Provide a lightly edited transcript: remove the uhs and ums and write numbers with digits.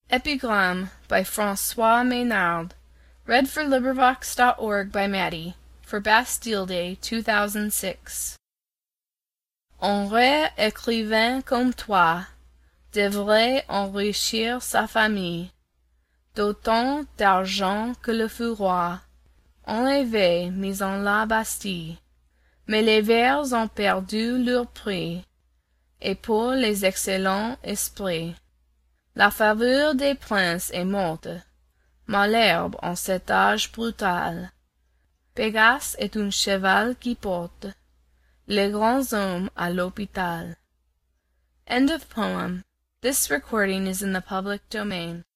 Epigram by François Maynard. read4librivox.org for Bastille Day 2006. Un vrai écrivain comme toi devrait enrichir sa famille d'autant d'argent que le fut roi on avait mis en la Bastille. Mais les vers ont perdu leur prix, et pour les excellents esprits la faveur des princes est morte. Malherbe en cet âge brutal. Pégase est un cheval qui porte les grands hommes à l'hôpital. End of poem. This recording is in the public domain.